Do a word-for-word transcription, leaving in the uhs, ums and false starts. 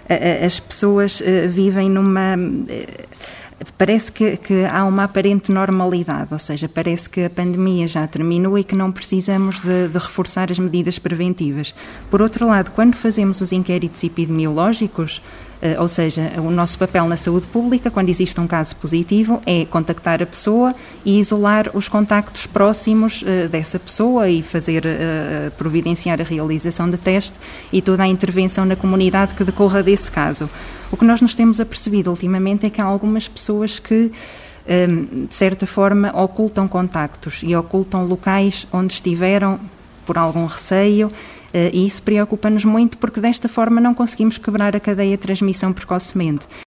as pessoas vivem numa... Parece que, que há uma aparente normalidade, ou seja, parece que a pandemia já terminou e que não precisamos de, de reforçar as medidas preventivas. Por outro lado, quando fazemos os inquéritos epidemiológicos, Uh, ou seja, o nosso papel na saúde pública, quando existe um caso positivo, é contactar a pessoa e isolar os contactos próximos uh, dessa pessoa e fazer, uh, providenciar a realização de teste e toda a intervenção na comunidade que decorra desse caso. O que nós nos temos apercebido ultimamente é que há algumas pessoas que, um, de certa forma, ocultam contactos e ocultam locais onde estiveram por algum receio. E isso preocupa-nos muito porque desta forma não conseguimos quebrar a cadeia de transmissão precocemente.